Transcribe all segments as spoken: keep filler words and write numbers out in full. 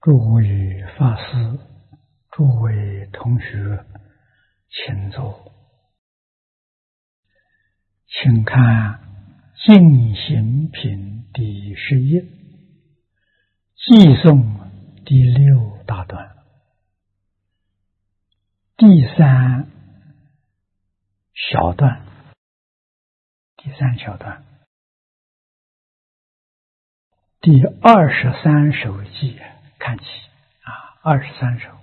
诸位法师，诸位同学，请坐。请看《净行品》第十一，寄颂第六大段，第三小段，第三小段，第二十三首偈看起啊，二十三首。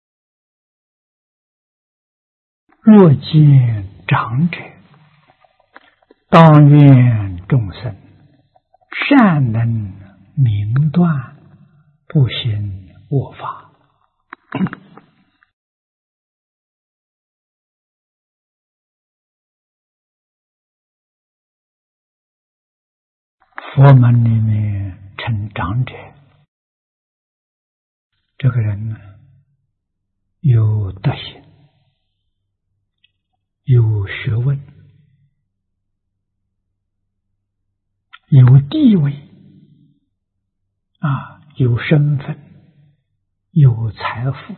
若见长者，当愿众生善能明断，不行恶法。佛门里面称长者，这个人呢，有德行，有学问，有地位啊，有身份，有财富，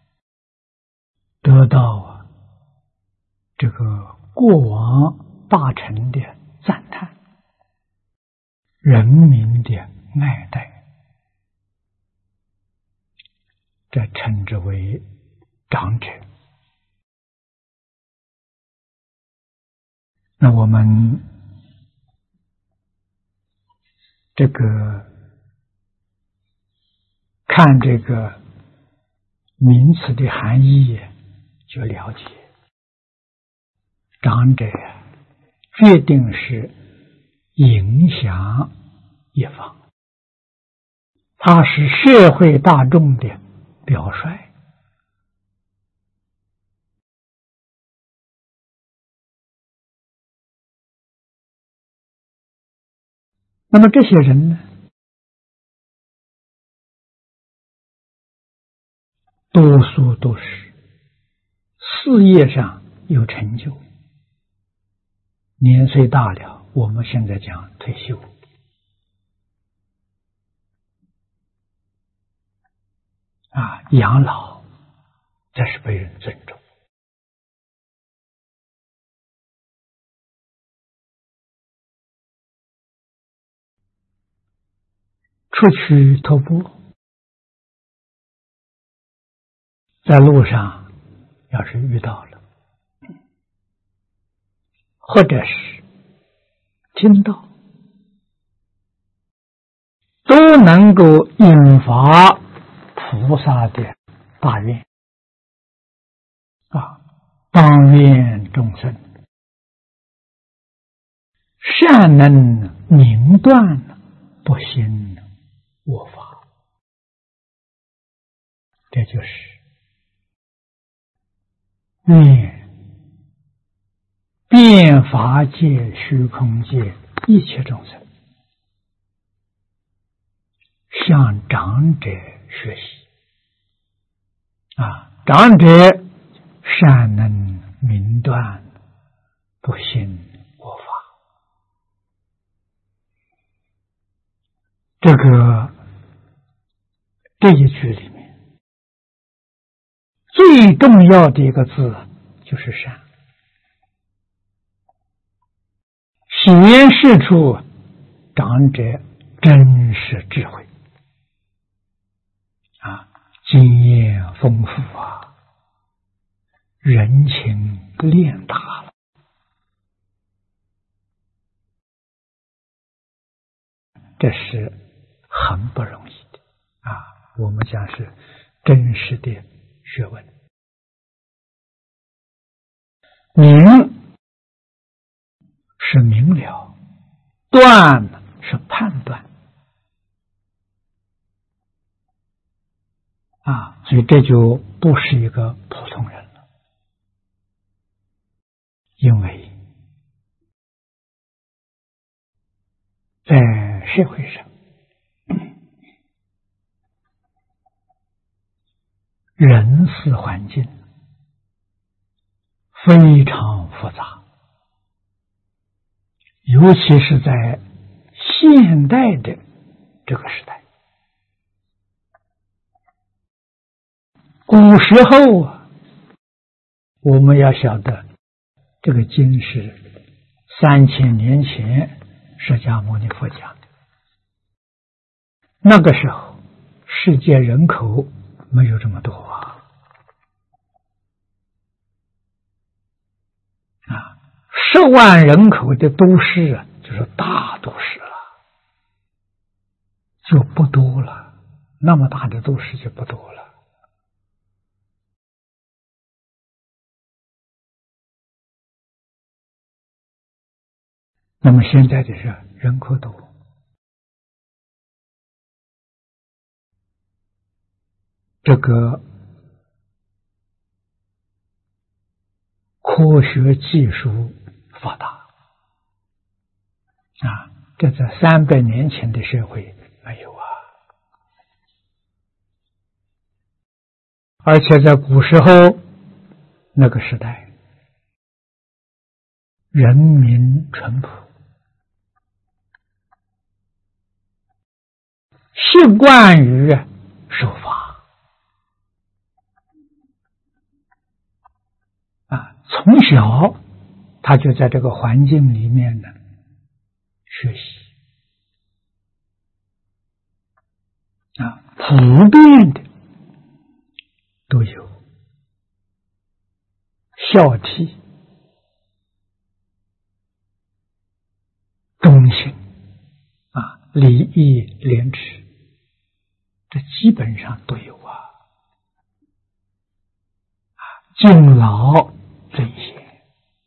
得到这个过往大臣的赞叹，人民的爱戴，这称之为长者。那我们这个看这个名词的含义，就了解长者决定是影响一方，他是社会大众的表率。那么这些人呢，多数都是事业上有成就，年岁大了，我们现在讲退休啊，养老，这是被人尊重。出去徒步，在路上要是遇到了，或者是听到，都能够引发菩萨的大愿啊！当愿众生善能明断，不行恶法。这就是愿遍法界虚空界一切众生向长者学习啊，长者善能明断，不行恶法。这个这一句里面最重要的一个字就是善，显示出长者真实智慧啊，经验丰富啊，人情练达了。这是很不容易的啊！我们讲是真实的学问。明是明了，断是判断啊，所以这就不是一个普通人了，因为在社会上，人事环境非常复杂，尤其是在现代的这个时代， 古时候啊，我们要晓得，这个经是三千年前释迦牟尼佛讲的。那个时候，世界人口没有这么多啊，啊，十万人口的都市啊，就是大都市了，就不多了。那么大的都市就不多了。那么现在的是人口多，这个科学技术发达啊，这在三百年前的社会没有啊。而且在古时候那个时代，人民淳朴，习惯于守法啊，从小他就在这个环境里面呢学习啊，普遍的都有孝悌、忠信啊、礼义廉耻，这基本上都有啊。敬老尊贤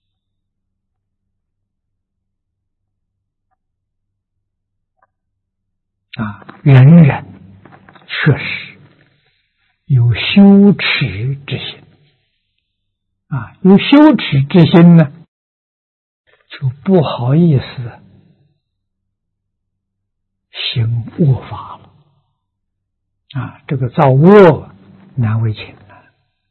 啊，人人确实有羞耻之心啊，有羞耻之心呢，就不好意思行恶法了啊，这个造恶难为情啊，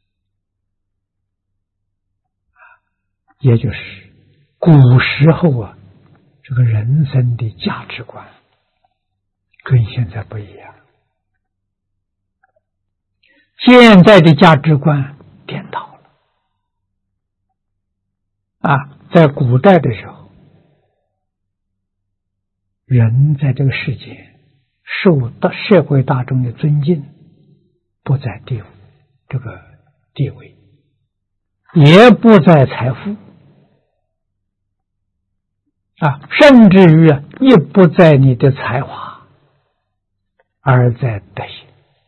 也就是古时候啊，这个人生的价值观跟现在不一样，现在的价值观颠倒了啊，在古代的时候，人在这个世界受到社会大众的尊敬，不在地这个地位，也不在财富啊，甚至于啊，也不在你的才华，而在德行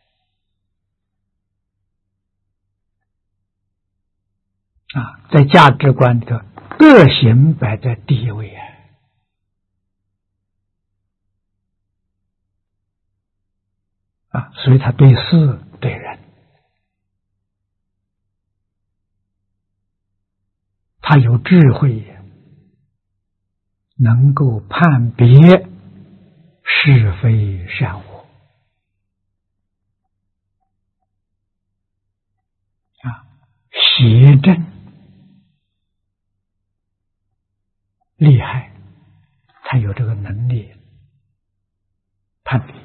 啊，在价值观里头，德行摆在第一位啊。啊，所以他对事对人，他有智慧，能够判别是非善恶啊，邪正厉害，他有这个能力判别。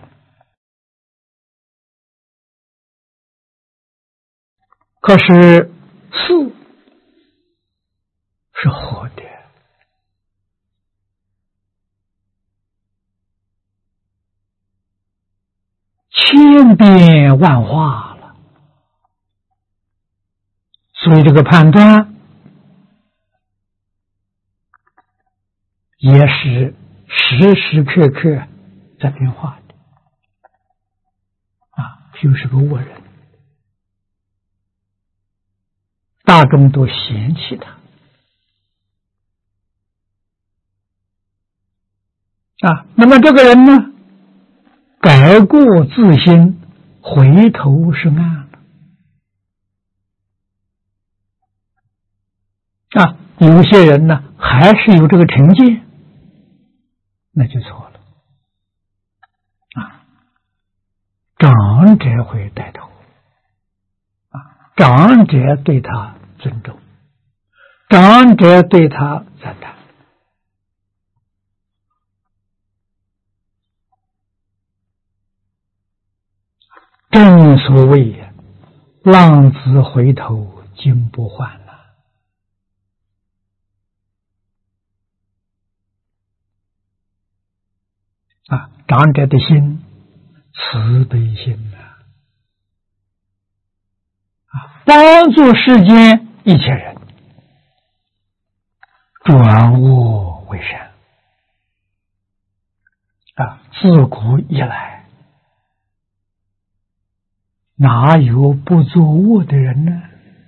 可是事是活的，千变万化了，所以这个判断也是时时刻刻在变化的啊，就是个恶人，大众都嫌弃他啊。那么这个人呢，改过自新，回头是岸啊。有些人呢，还是有这个成见，那就错了啊。长者会带头啊，长者对他尊重，长者对他赞叹。正所谓浪子回头金不换了。啊，长者的心，慈悲心呐，啊，帮助世间一切人，转恶为善。啊，自古以来，哪有不作恶的人呢？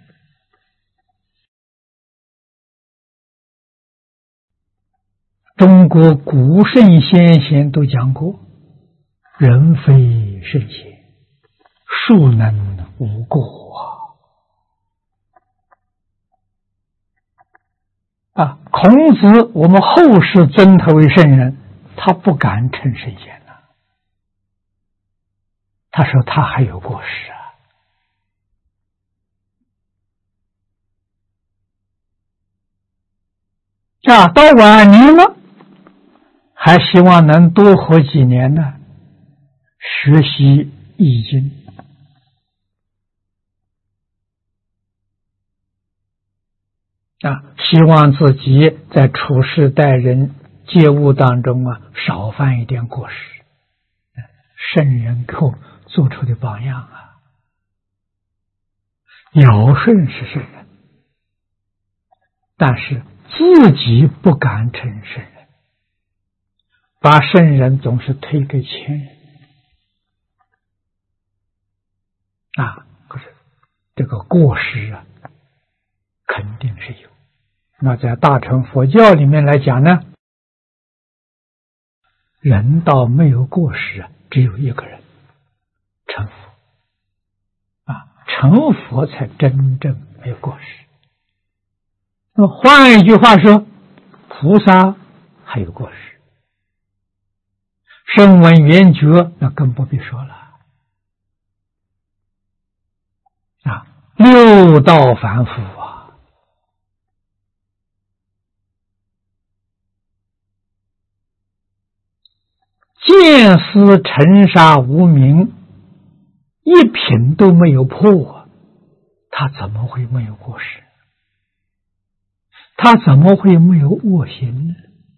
中国古圣先贤都讲过，人非圣贤，孰能无过啊！啊，孔子我们后世尊他为圣人，他不敢称圣贤了，他说他还有过失啊！啊，到晚年了，还希望能多活几年呢，学习易经。啊，希望自己在处事待人接物当中啊，少犯一点过失。圣人给我做出的榜样啊，尧舜是圣人，但是自己不敢称圣人，把圣人总是推给前人啊，可是这个过失啊，肯定是有。那在大乘佛教里面来讲呢，人道没有过失啊，只有一个人，成佛啊，成佛才真正没有过失。那么换一句话说，菩萨还有过失，声闻缘觉那更不必说了啊，六道凡夫啊，见思尘沙无明，一品都没有破，他怎么会没有过失？他怎么会没有恶行呢？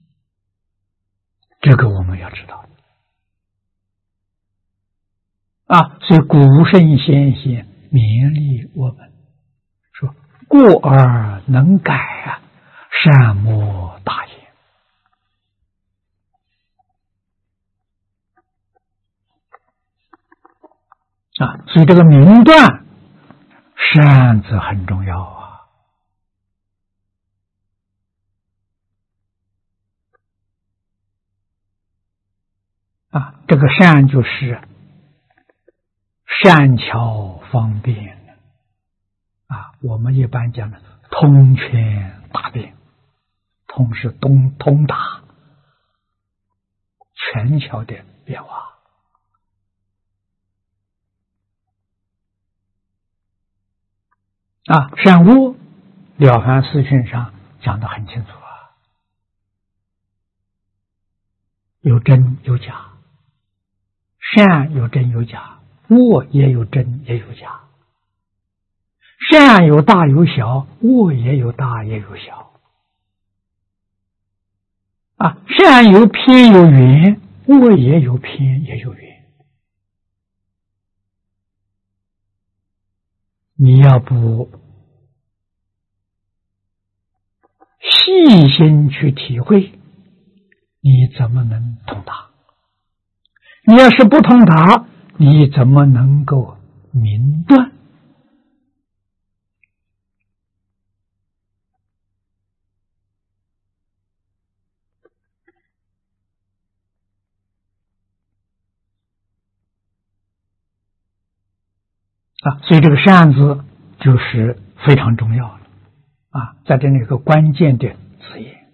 这个我们要知道啊！所以古圣先贤勉励我们说：“过而能改啊，善莫大焉。”啊，所以这个明断善字很重要啊。啊，这个善就是善巧方便啊，我们一般讲的通权达变，通是通通达全巧的变化啊。善恶了凡四训上讲得很清楚啊，有真有假，善有真有假，恶也有真也有假，善有大有小，恶也有大也有小啊，善有偏有圆，恶也有偏也有圆。你要不细心去体会，你怎么能通达？你要是不通达，你怎么能够明断？啊，所以这个善字就是非常重要的啊，在这里有个关键的字眼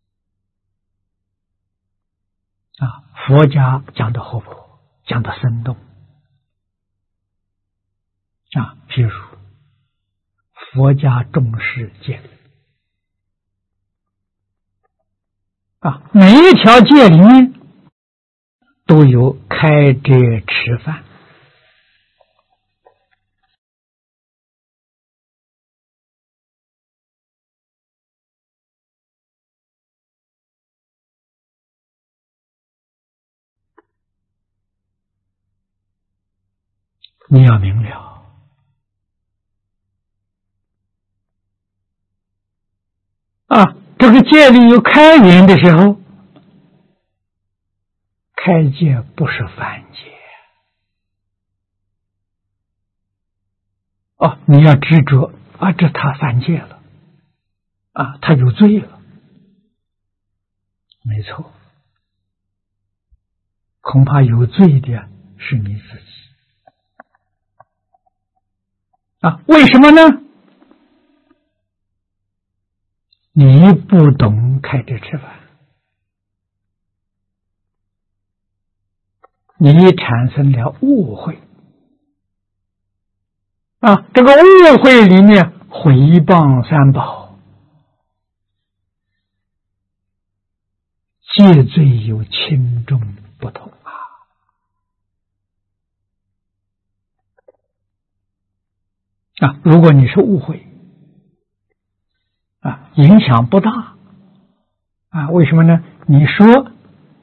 啊，佛家讲的活泼，讲的生动啊，譬如佛家重视戒律啊，每一条戒里面都有开遮吃饭你要明了啊，这个戒律有开源的时候，开戒不是犯戒哦，你要执着啊，这他犯戒了啊，他有罪了，没错，恐怕有罪的是你自己啊，为什么呢？你不懂开智吃饭，你产生了误会啊！这个误会里面毁谤三宝，戒罪有轻重不同啊！啊，如果你是误会啊，影响不大啊，为什么呢？你说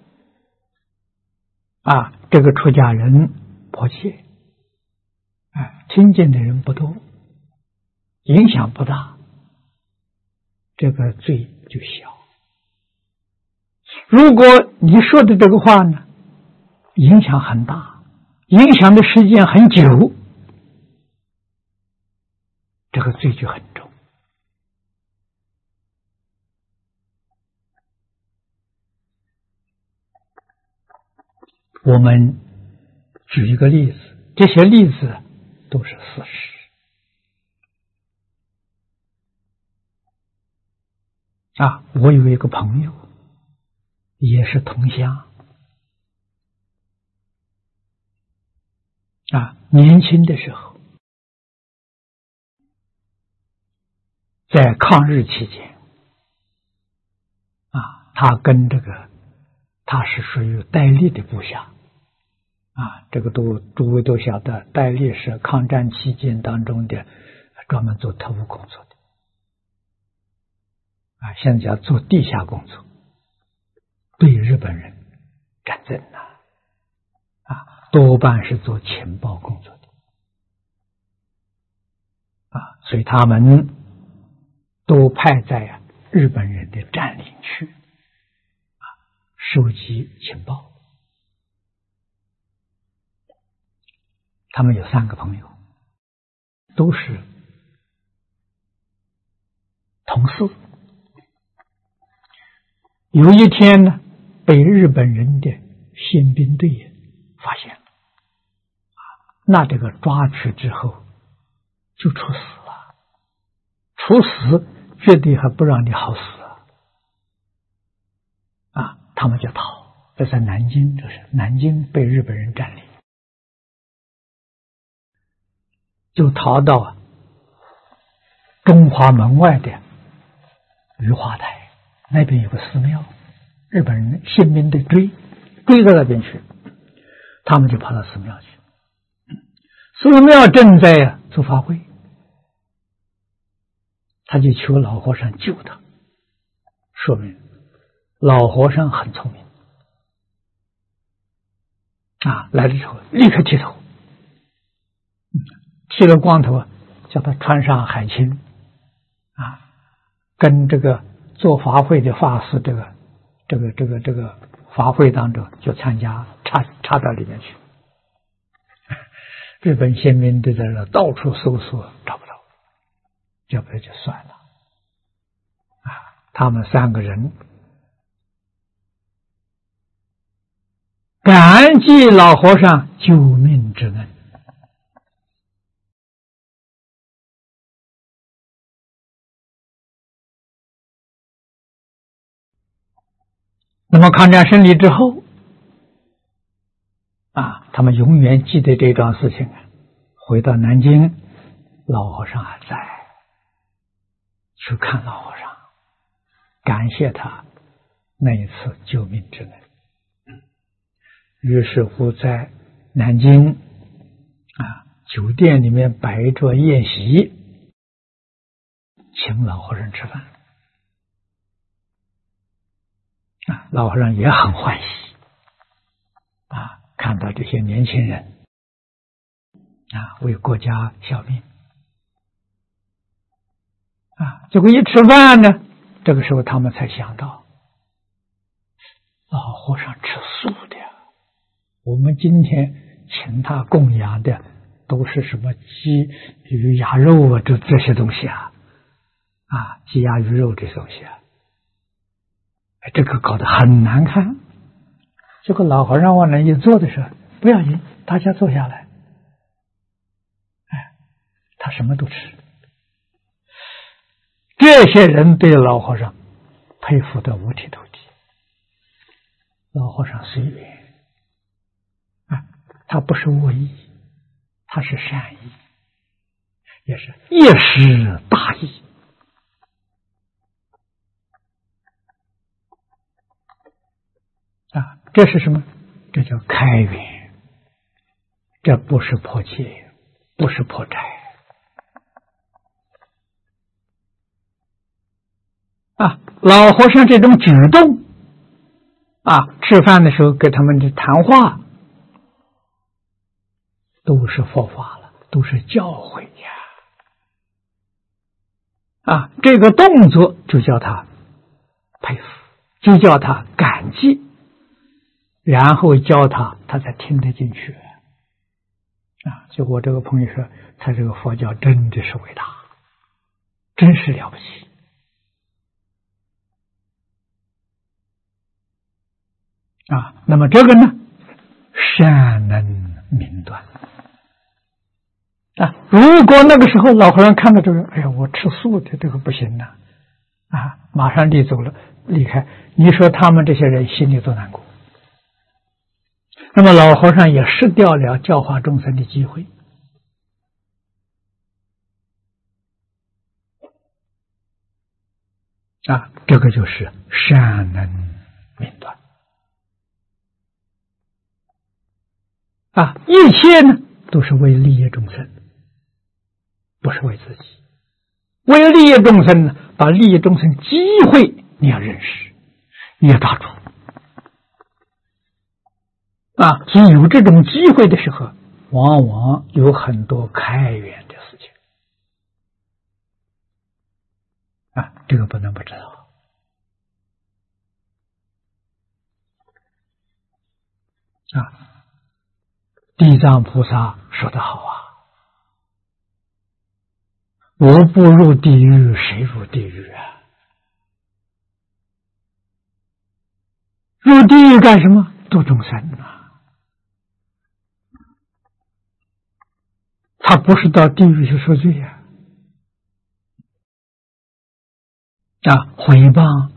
啊，这个出家人破戒，啊，听见的人不多，影响不大，这个罪就小。如果你说的这个话呢，影响很大，影响的时间很久，这个罪就很重。我们举一个例子，这些例子都是事实啊。我有一个朋友，也是同乡啊，年轻的时候，在抗日期间啊，他跟这个他是属于戴笠的部下啊，这个都诸位都晓得，戴笠是抗战期间当中的专门做特务工作的啊，现在叫做地下工作，对日本人战争呐啊，多半是做情报工作的啊，所以他们都派在日本人的占领区啊，收集情报。他们有三个朋友，都是同事。有一天呢，被日本人的宪兵队发现了，那这个抓去之后就处死了，处死绝对还不让你好死啊！他们就逃，这在南京，这是南京被日本人占领。就逃到中华门外的雨花台，那边有个寺庙，日本人宪兵队追追到那边去，他们就跑到寺庙去。寺庙正在做法会，他就求老和尚救他，说明老和尚很聪明啊，来的时候立刻剃头。剃了光头，叫他穿上海青啊，跟这个做法会的法师，这个这个这个这个法会当中就参加，插插到里面去。日本宪兵队在那到处搜索，找不到，要不然就算了啊。他们三个人感激老和尚救命之恩。那么抗战胜利之后啊，他们永远记得这桩事情啊。回到南京，老和尚还在，去看老和尚，感谢他那一次救命之恩。于是乎在南京啊酒店里面摆桌宴席，请老和尚吃饭。啊，老和尚也很欢喜啊，看到这些年轻人啊，为国家效命啊。结果一吃饭呢，这个时候他们才想到，老和尚吃素的，我们今天请他供养的都是什么鸡、鱼、鸭肉啊，这这些东西啊，啊，鸡鸭鱼肉这些东西啊，这个搞得很难看。这个老和尚往那一坐的时候，不要紧，大家坐下来。哎，他什么都吃。这些人对老和尚佩服得五体投地。老和尚随缘啊，他不是恶意，他是善意，也是一时大意。啊，这是什么？这叫开源，这不是破戒，不是破斋啊！老和尚这种举动啊，吃饭的时候跟他们的谈话，都是佛法了，都是教诲呀！啊，这个动作就叫他佩服，就叫他感激。然后教他，他才听得进去啊！就我这个朋友说，他这个佛教真的是伟大，真是了不起啊！那么这个呢，善能明断啊！如果那个时候老和尚看到这个，哎呀，我吃素的这个不行呐，啊，马上离走了，离开，你说他们这些人心里多难过。那么老和尚也失掉了教化众生的机会啊！这个就是善能明断啊！一切呢都是为利益众生，不是为自己。为利益众生呢，把利益众生机会你要认识，你要抓住。啊，所以有这种机会的时候，往往有很多开源的事情啊，这个不能不知道啊。地藏菩萨说得好啊，我不入地狱，谁入地狱啊？入地狱干什么？度众生啊！他不是到地狱去受罪呀！啊，毁谤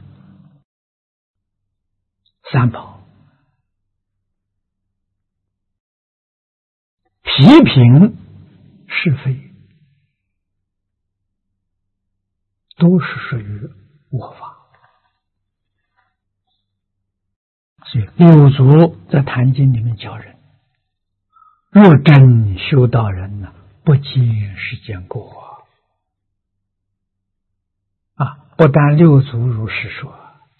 三宝，批评是非，都是属于恶法。所以六祖在《坛经》里面教人，若真修道人呢，不见世间过啊！不但六祖如是说，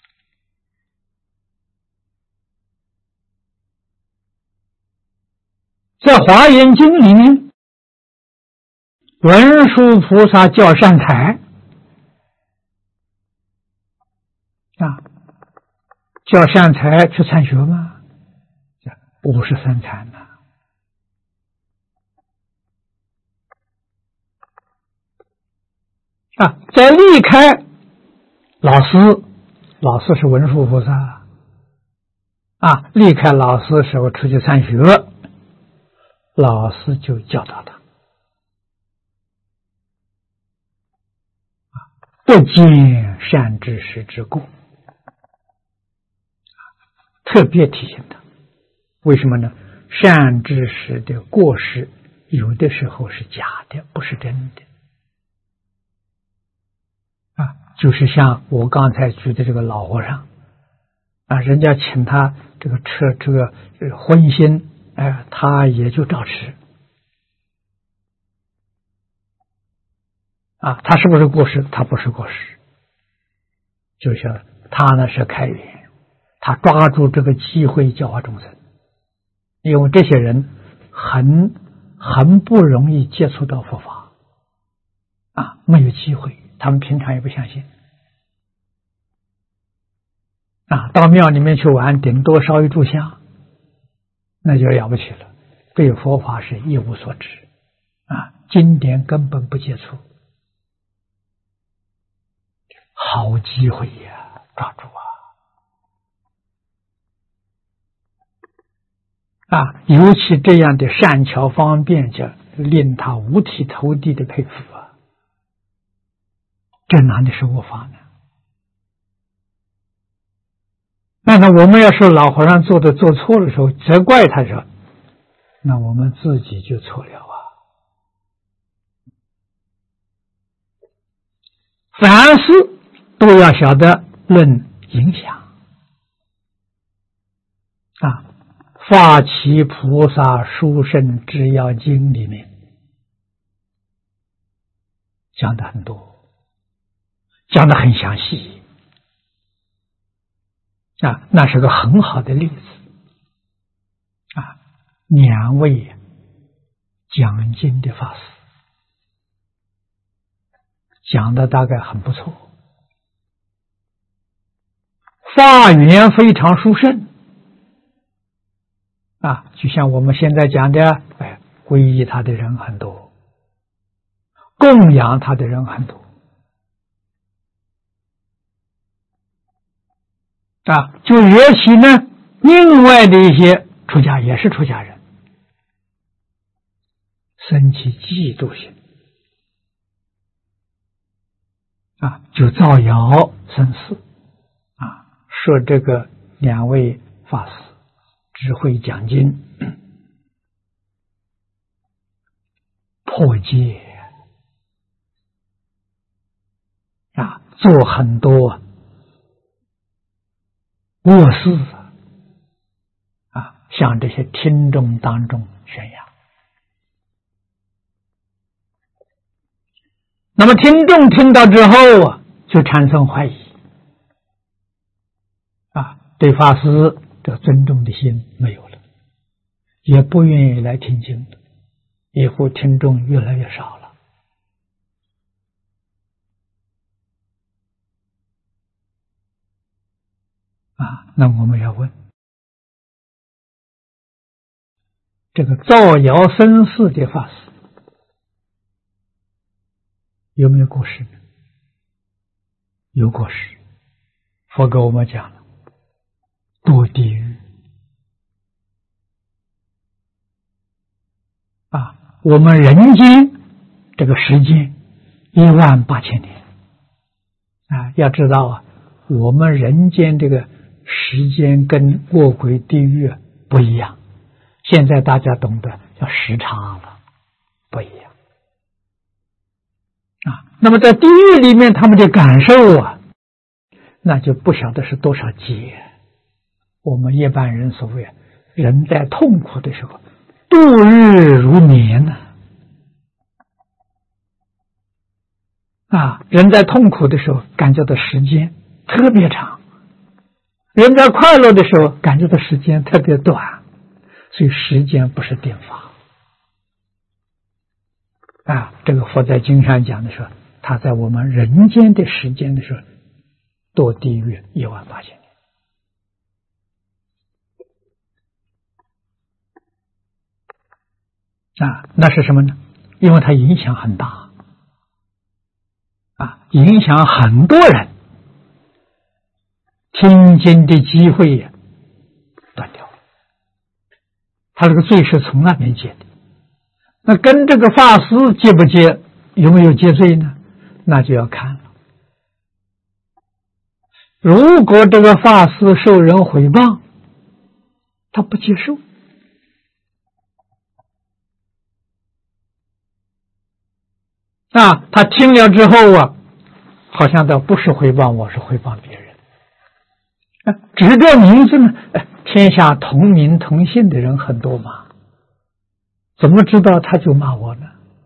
在《华严经》里面，文殊菩萨教善财啊，教善财去参学吗？五十三参呐。啊，在离开老师，老师是文殊菩萨啊，离开老师的时候出去参学，老师就教导他，不见善知识之过，特别提醒他，为什么呢？善知识的过失有的时候是假的，不是真的啊，就是像我刚才举的这个老和尚啊，人家请他这个吃这个荤腥，哎，他也就照吃啊，他是不是过失？他不是过失，就是他呢是开源，他抓住这个机会教化众生，因为这些人很很不容易接触到佛法啊，没有机会，他们平常也不相信啊。到庙里面去玩，顶多烧一炷香，那就了不起了，对佛法是一无所知啊，经典根本不接触。好机会呀，抓住啊！啊，尤其这样的善巧方便，就令他五体投地的佩服啊！这哪里是我法呢？那那我们要是老和尚做的做错的时候，责怪他说，那我们自己就错了啊！凡事都要晓得论影响啊。法起菩萨殊胜之要经里面讲的很多，讲的很详细啊，那是个很好的例子啊。两位讲经的法师讲的大概很不错，法缘非常殊胜啊，就像我们现在讲的，哎，皈依他的人很多，供养他的人很多啊，就尤其呢，另外的一些出家也是出家人，生起嫉妒心啊，就造谣生事啊，说这个两位法师只会讲经，破戒啊，做很多恶事啊，向这些听众当中宣扬。那么听众听到之后啊，就产生怀疑啊，对法师这尊重的心没有了，也不愿意来听经了，以后听众越来越少了啊。那我们要问，这个造谣生事的法师有没有过失呢？有过失，佛给我们讲了，堕地狱啊！我们人间这个时间一万八千年啊，要知道啊，我们人间这个时间跟恶鬼地狱不一样，现在大家懂得叫时长了，不一样啊。那么在地狱里面他们的感受啊，那就不晓得是多少劫。我们一般人所谓人在痛苦的时候度日如年呢 啊, 啊，人在痛苦的时候感觉到时间特别长，人在快乐的时候感觉到时间特别短，所以时间不是定法啊。这个佛在经上讲的时候，他在我们人间的时间的时候堕地狱一万八千年啊，那是什么呢？因为它影响很大啊，影响很多人，听经的机会也断掉了。他这个罪是从那边结的，那跟这个法师结不结，有没有结罪呢？那就要看了。如果这个法师受人诽谤，他不接受，啊，他听了之后啊，好像倒不是诽谤我，是诽谤别人。啊，指这名字呢，天下同名同姓的人很多嘛，怎么知道他就骂我呢？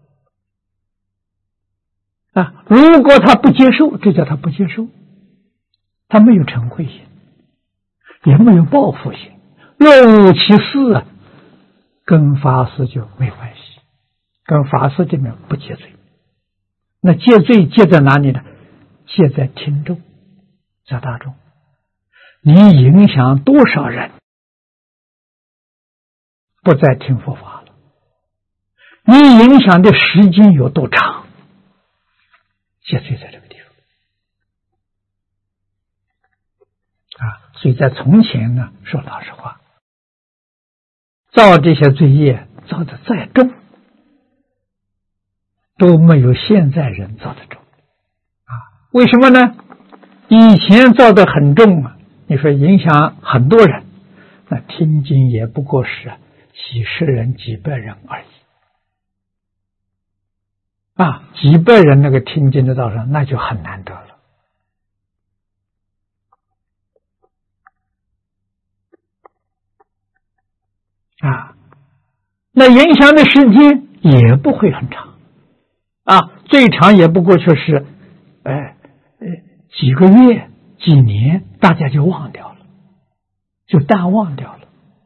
啊，如果他不接受，这叫他不接受，他没有嗔恚心，也没有报复心，若无其事啊，跟法师就没关系跟法师这边不戒罪。那戒罪戒在哪里呢？戒在听众，在大众。你影响多少人不再听佛法了？你影响的时间有多长？戒罪在这个地方啊！所以在从前呢，说老实话，造这些罪业造的再重，都没有现在人造的重啊！为什么呢？以前造的很重啊，你说影响很多人，那听经也不过是几十人、几百人而已啊！几百人那个听经的道上，那就很难得了啊！那影响的时间也不会很长啊，最长也不过就是哎呃几个月、几年，大家就忘掉了，就淡忘掉了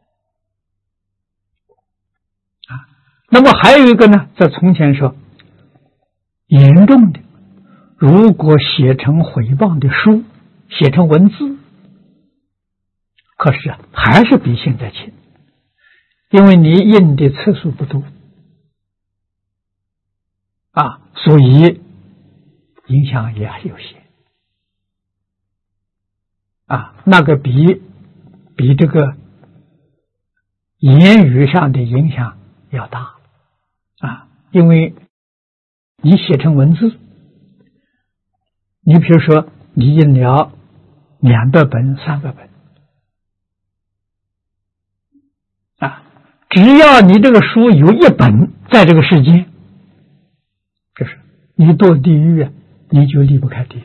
啊。那么还有一个呢，在从前说，严重的，如果写成诽谤的书，写成文字，可是啊，还是比现在轻，因为你印的次数不多啊，所以影响也有限啊。那个比比这个言语上的影响要大啊，因为你写成文字，你比如说你印了两百本、三百本啊，只要你这个书有一本在这个世间，就是你堕地狱啊，你就离不开地狱，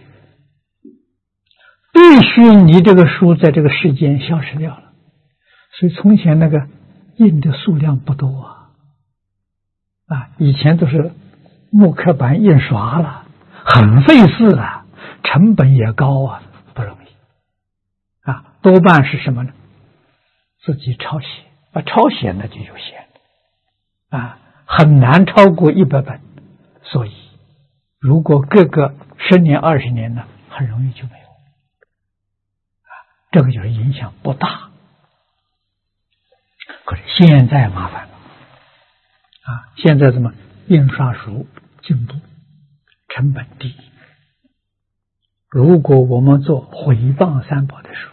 必须你这个书在这个世间消失掉了。所以从前那个印的数量不多啊，啊，以前都是木刻版印刷了，很费事啊，成本也高啊，不容易啊。多半是什么呢？自己抄写啊，抄写那就有限啊，很难超过一百本。所以，如果各个十年、二十年呢，很容易就没有啊。这个就是影响不大。可是现在麻烦了啊！现在怎么印刷术进步，成本低。如果我们做毁谤三宝的书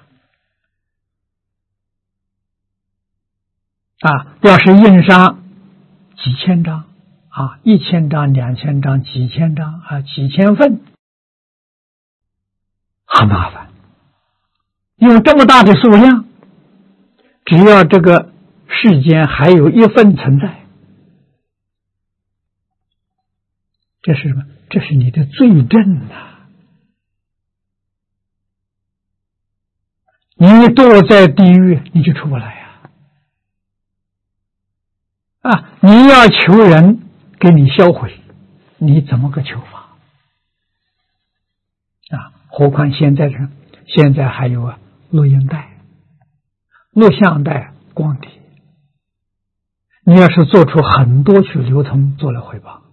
啊，要是印上几千张啊，一千张、两千张、几千张啊，几千份，很麻烦。用这么大的数量，只要这个世间还有一份存在，这是什么？这是你的罪证啊！你堕在地狱，你就出不来呀！啊，你要求人给你销毁，你怎么个求法？啊，何况现在人，现在还有啊，录音带、录像带、光碟。你要是做出很多去流通，做了回报，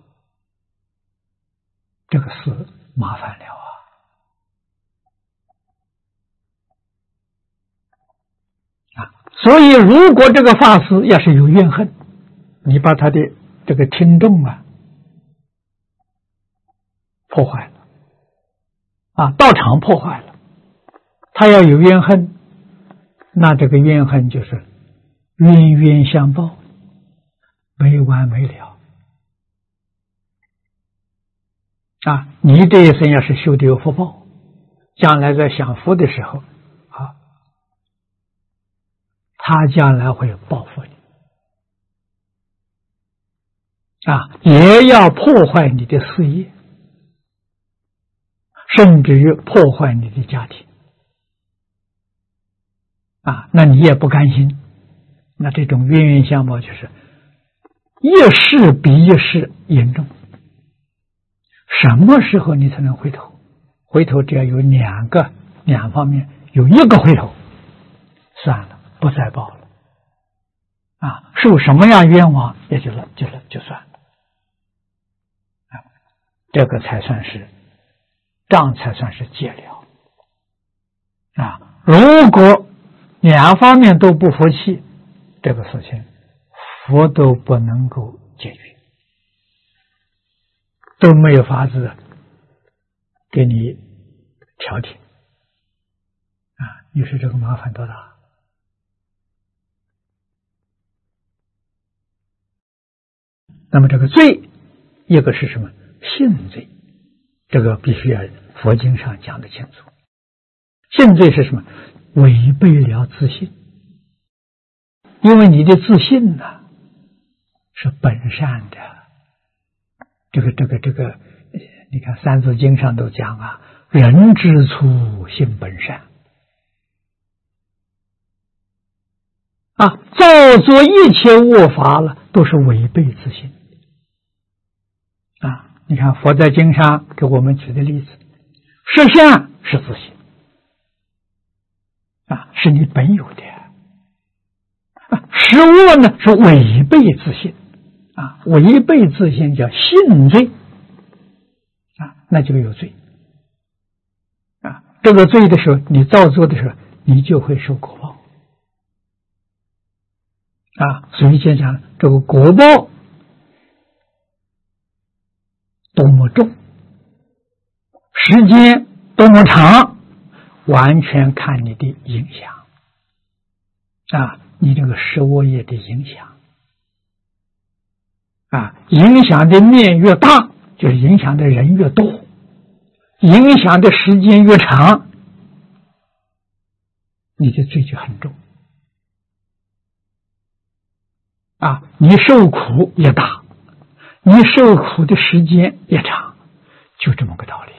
这个事麻烦了啊！啊，所以如果这个法师要是有怨恨，你把他的这个听众啊破坏了，啊，道场破坏了，他要有怨恨，那这个怨恨就是冤冤相报。没完没了啊！你这一生要是修的有福报，将来在享福的时候啊，他将来会报复你啊，也要破坏你的事业，甚至于破坏你的家庭啊，那你也不甘心。那这种冤冤相报就是一事比一事严重。什么时候你才能回头？回头只要有两个两方面，有一个回头，算了，不再报了啊！受什么样冤枉也就了，就了，就算了这个才算是障，才算是戒了啊！如果两方面都不服气，这个事情佛都不能够解决，都没有法子给你调停啊！你说这个麻烦多大？那么这个罪，一个是什么？性罪，这个必须要佛经上讲得清楚。性罪是什么？违背了自信，因为你的自信呢、啊、是本善的。这个这个这个，你看《三字经》上都讲啊，人之初，性本善啊，造作一切恶法了，都是违背自信啊。你看佛在经上给我们举的例子，实相是自信啊，是你本有的啊，实恶呢是违背自信啊，违背自信叫性罪啊，那就有罪啊。这个罪的时候，你造作的时候，你就会受果报啊。所以就讲这个果报多么重，时间多么长，完全看你的影响啊，你这个十恶业的影响啊，影响的面越大，就是影响的人越多，影响的时间越长，你的罪就很重啊，你受苦越大，你受苦的时间越长，就这么个道理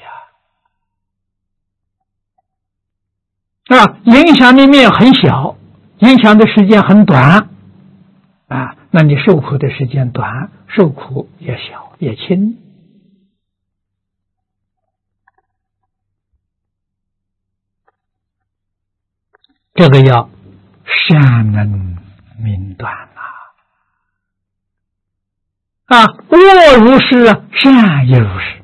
啊！啊，影响的面很小，影响的时间很短啊，那你受苦的时间短，受苦也小也轻。这个要善能明断啊！啊，恶如是，善也如是，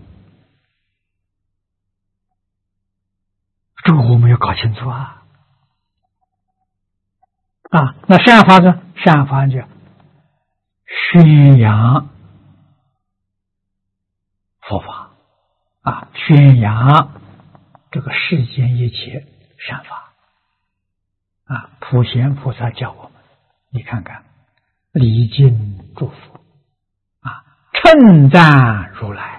这个我们要搞清楚啊！啊，那善法呢？善法就宣扬佛法啊，宣扬这个世间一切善法啊。普贤菩萨教我们，你看看礼敬祝福啊，称赞如来，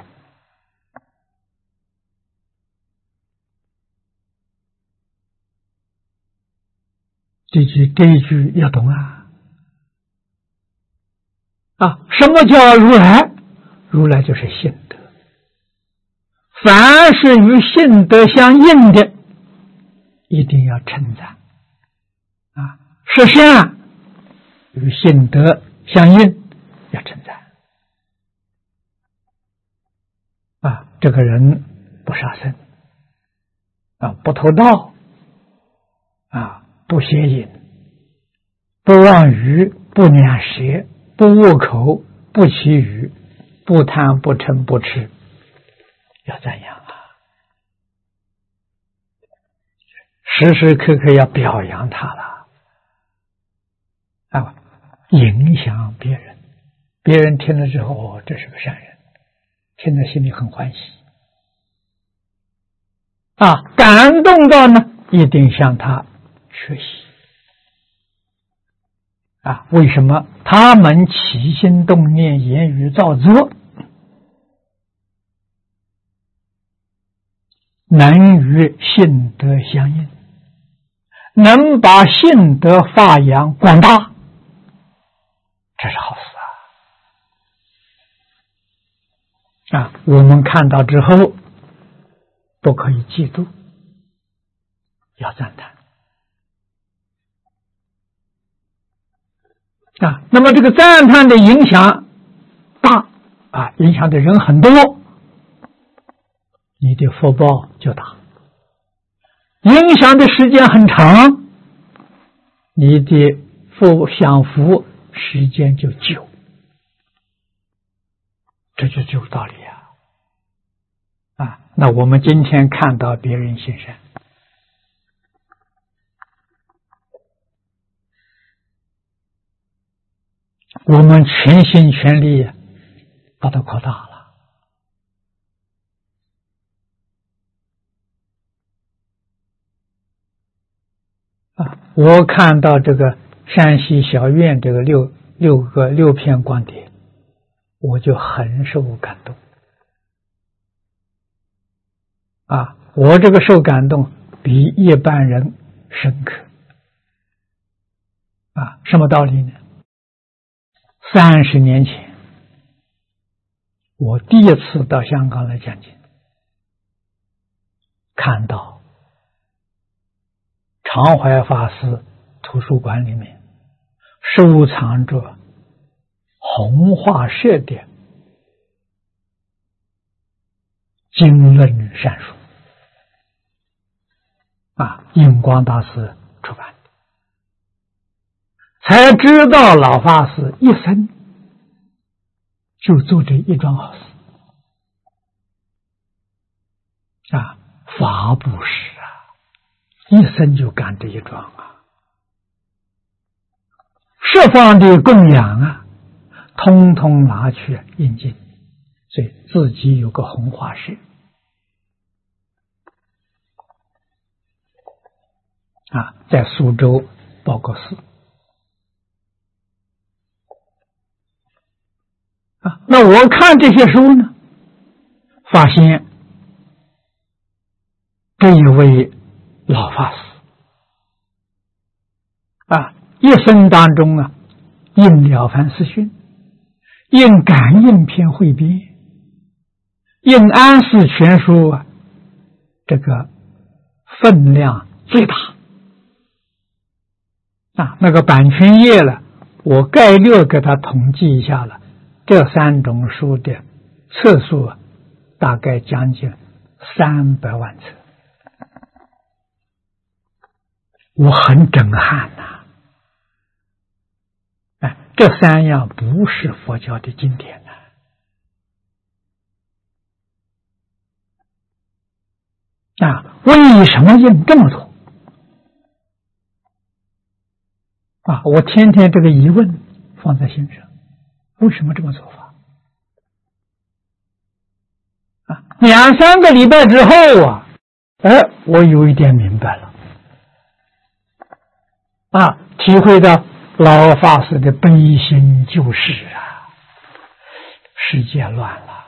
这句这一句要懂啊！啊，什么叫如来？如来就是性德，凡是与性德相应的，一定要称赞啊！实相与性德相应，要称赞啊！这个人不杀生啊，不偷盗啊，不邪淫，不妄语，不两舌，不恶口，不绮语，不贪不嗔不痴，要赞扬啊！时时刻刻要表扬他了啊，影响别人，别人听了之后，哦，这是个善人，听了心里很欢喜啊，感动到呢，一定向他学习啊！为什么他们起心动念、言语造作，能与性德相应，能把性德发扬光大，这是好事啊！啊，我们看到之后，不可以嫉妒，要赞叹啊。那么这个赞叹的影响大啊，影响的人很多，你的福报就大；影响的时间很长，你的福享福时间就久，这就有道理啊！ 那我们今天看到别人行善，我们全心全力把它扩大了啊！我看到这个山西小院这个六六个六篇光碟，我就很受感动啊！我这个受感动比一般人深刻啊！什么道理呢？三十年前，我第一次到香港来讲经，看到常怀法师图书馆里面收藏着弘化社的经论善书啊，印光大师出版的，才知道老法师一生就做这一桩好事啊，法布施啊，一生就干这一桩啊，设方的供养啊，通通拿去印经，所以自己有个弘化社啊，在苏州报告寺啊。那我看这些书呢，发现这一位老法师啊，一生当中啊，印《了凡四训》，印《感应篇汇编》，印《安世全书》啊，这个分量最大啊。那个版权页了，我概略给他统计一下了，这三种书的册数啊，大概将近三百万册。我很震撼呐、啊！哎，这三样不是佛教的经典呐、啊！啊，为什么印这么多？啊，我天天这个疑问放在心上，为什么这么做法？啊，两三个礼拜之后啊，哎，我有一点明白了。啊，体会到老法师的悲心救世啊！世界乱了，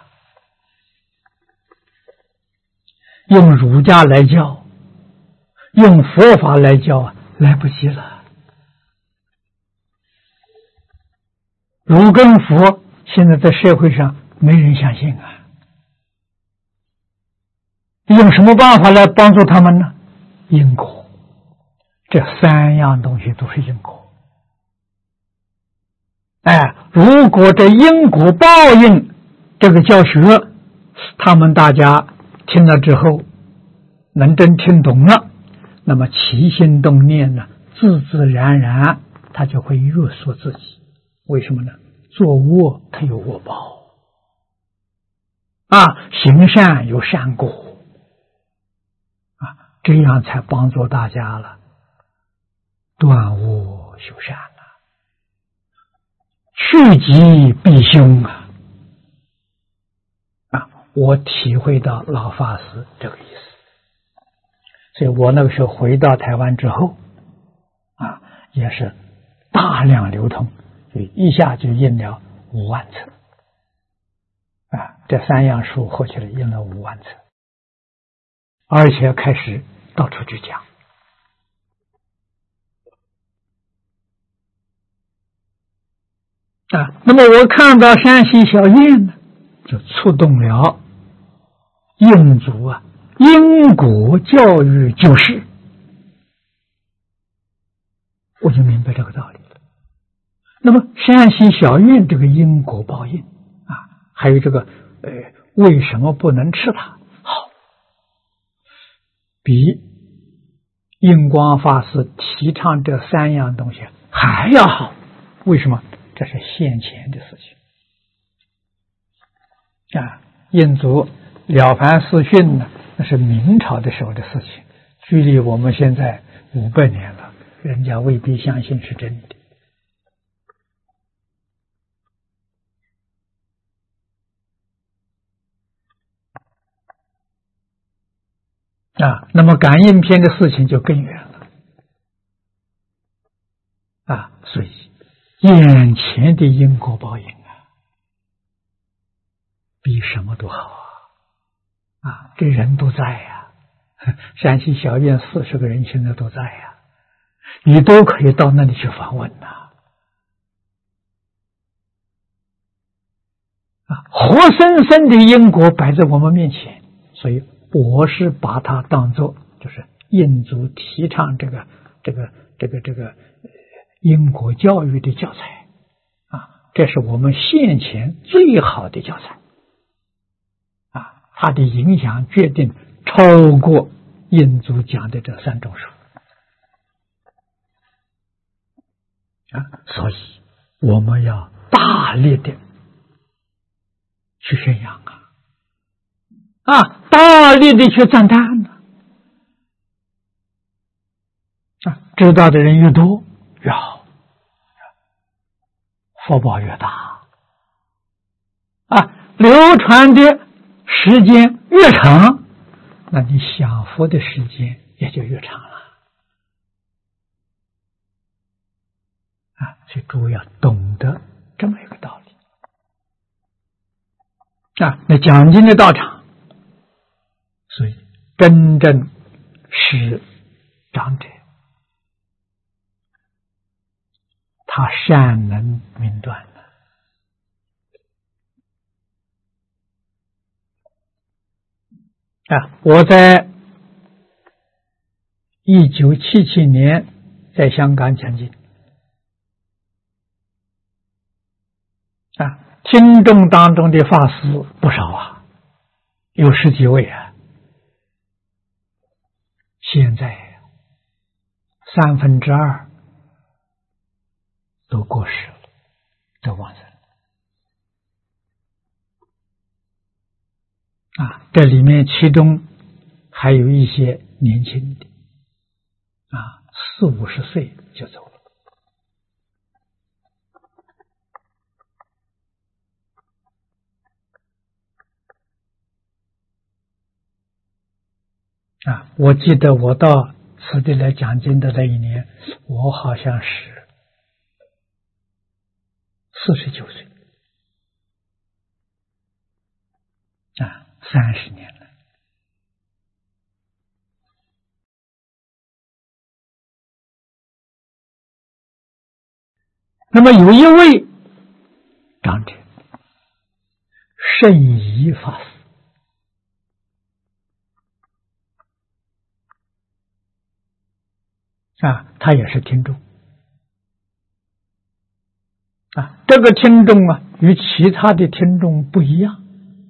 用儒家来教，用佛法来教啊，来不及了。儒跟佛现在在社会上没人相信啊，用什么办法来帮助他们呢？因果。这三样东西都是因果。哎，如果这因果报应这个教学，他们大家听了之后，能真听懂了，那么起心动念呢，自自然然他就会约束自己。为什么呢？做恶他有恶报啊，行善有善果啊，这样才帮助大家了。断恶修善啊，趋吉避凶啊！啊，我体会到老法师这个意思，所以我那个时候回到台湾之后，啊，也是大量流通，所以一下就印了五万册，啊，这三样书合起来印了五万册，而且开始到处去讲。啊，那么我看到山西小院呢，就触动了印祖啊因果教育救世，我就明白这个道理了。那么山西小院这个因果报应啊，还有这个呃为什么不能吃它？好，比印光法师提倡这三样东西还要好。为什么？这是现前的事情啊！印祖了凡四训呢，那是明朝的时候的事情，距离我们现在五百年了，人家未必相信是真的。啊，那么感应篇的事情就更远了啊，所以眼前的因果报应啊，比什么都好啊！啊，这人都在呀、啊，山西小院四十个人现在都在呀、啊，你都可以到那里去访问呐、啊！啊，活生生的因果摆在我们面前，所以我是把它当作就是印祖提倡这个这个这个这个因果教育的教材啊，这是我们现前最好的教材啊，它的影响决定超过印祖讲的这三种书啊，所以我们要大力的去宣扬啊。啊，大力的去赞叹呢！啊，知道的人越多越好，福报越大。啊，流传的时间越长，那你享福的时间也就越长了。啊，所以诸位要懂得这么一个道理。啊，那讲经的道场。所以，真正是长者，他善能明断的啊！我在一九七七年在香港讲经啊，听众当中的法师不少啊，有十几位啊。现在三分之二都过世了，都往生啊！这里面其中还有一些年轻的啊，四五十岁就走了啊！我记得我到此地来讲经的那一年，我好像是四十九岁啊，三十年了。那么有一位长者，圣仪法师。啊，他也是听众啊，这个听众啊，与其他的听众不一样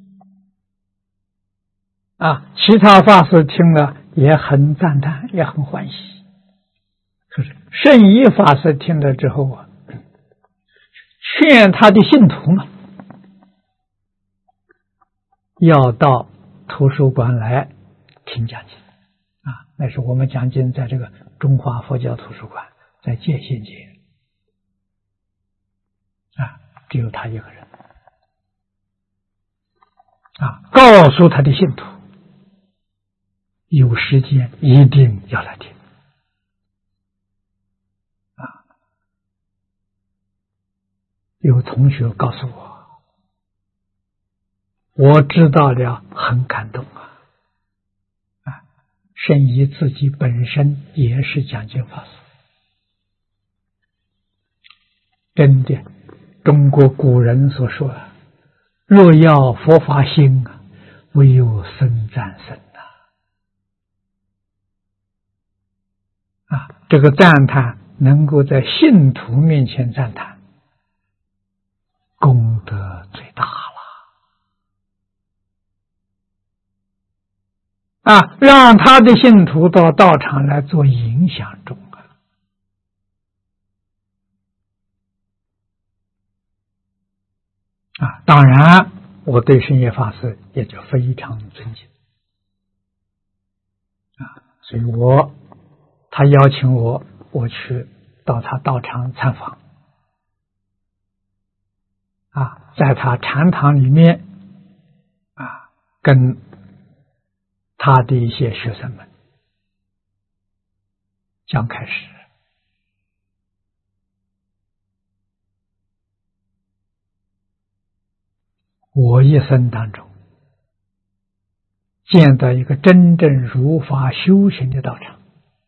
啊，其他法师听了也很赞叹，也很欢喜。可是圣仪法师听了之后啊，劝他的信徒们要到图书馆来听讲经啊，那是我们讲经在这个中华佛教图书馆，在界限街啊，只有他一个人啊，告诉他的信徒，有时间一定要来听啊。有同学告诉我，我知道了，很感动啊。圣仪自己本身也是讲经法师，真的，中国古人所说啊，若要佛法兴啊，唯有僧赞僧啊！啊，这个赞叹能够在信徒面前赞叹，功德最大了。啊，让他的信徒到道场来做影响众啊！啊，当然， 我对圣严法师也就非常尊敬啊，所以我他邀请我，我去到他道场参访啊，在他禅堂里面啊，跟他的一些学生们讲开始。我一生当中见到一个真正如法修行的道场，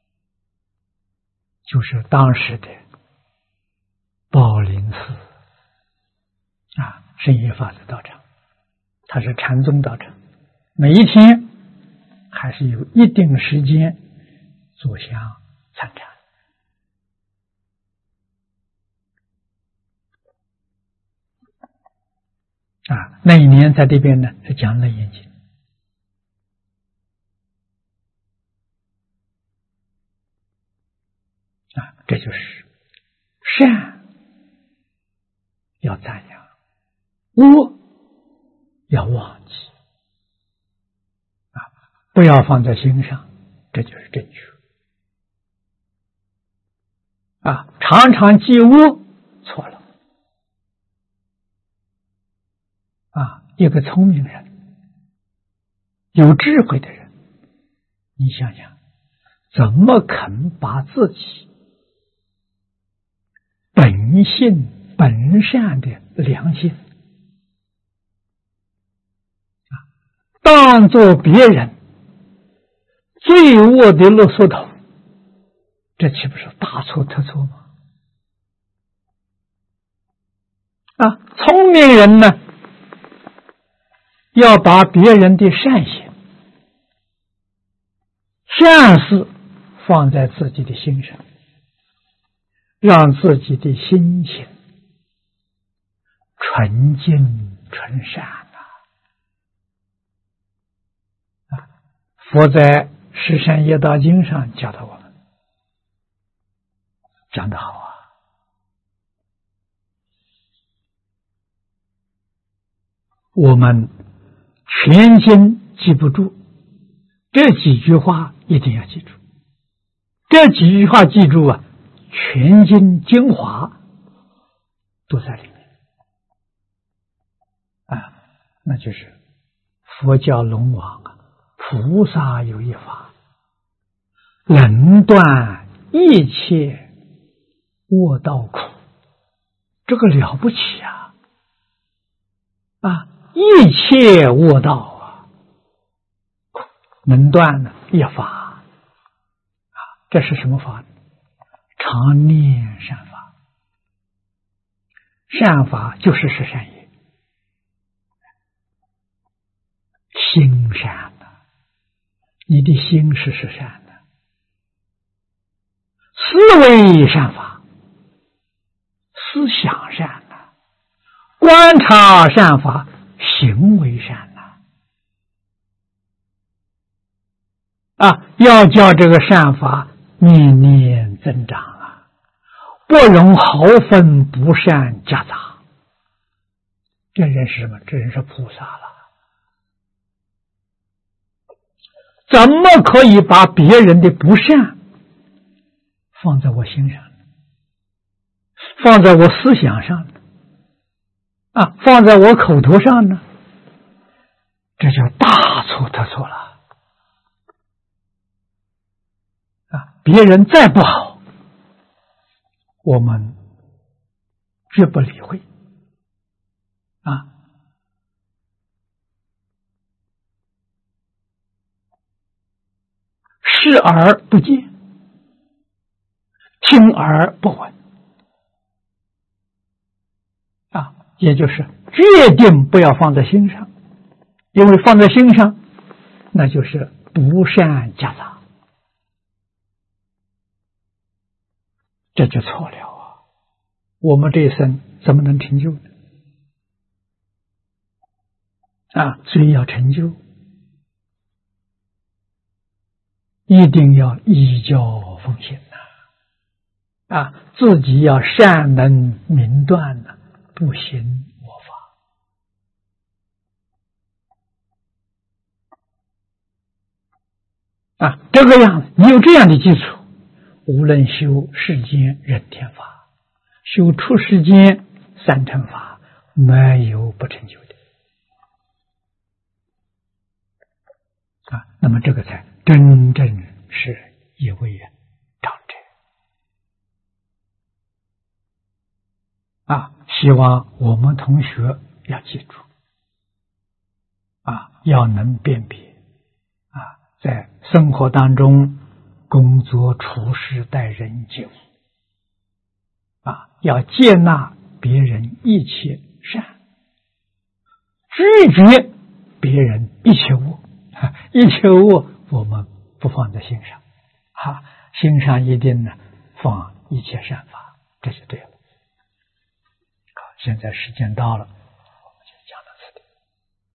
就是当时的宝林寺啊，圣严法师道场，它是禅宗道场，每一天还是有一定时间坐香参禅。啊，那一年在这边呢是讲《楞严经》啊，这就是善要赞扬，恶要忘记啊，不要放在心上，这就是正确啊。常常记恶错了啊。一个聪明人，有智慧的人，你想想，怎么肯把自己本性本善的良心啊，当作别人罪恶的勒索头，这岂不是大错特错吗？啊，聪明人呢，要把别人的善行、善事放在自己的心上，让自己的心性纯净纯善啊！佛在《十善业道经》上教导我们，讲得好啊！我们全经记不住，这几句话一定要记住。这几句话记住啊，全经精华都在里面啊，那就是佛教龙王啊，菩萨有一法，能断一切恶道苦，这个了不起啊！啊，一切恶道啊，能断呢一法啊，这是什么法呢？常念善法，善法就是十善业，心善的，你的心是十善的，思维善法，思想善的，观察善法，行为善的啊，要叫这个善法年年增长啊，不容毫分不善夹杂。这人是什么？这人是菩萨了。怎么可以把别人的不善放在我心上，放在我思想上呢？啊，放在我口头上呢？这就大错特错了。啊，别人再不好，我们绝不理会。啊，视而不见，听而不闻。啊，也就是决定不要放在心上，因为放在心上，那就是不善夹杂。这就错了啊！我们这一生怎么能成就呢？啊，所以要成就，一定要依教奉行呐！啊，自己要善能明断呐，不行我法。 啊，这个样子，你有这样的基础，无论修世间人天法，修出世间三乘法，没有不成就的啊。那么这个才真正是一位长者啊。希望我们同学要记住啊，要能辨别啊，在生活当中工作处事待人接物啊，要接纳别人一切善，拒绝别人一切恶，一切恶我们不放在心上啊，心上一定呢放一切善法，这就对了。好，现在时间到了。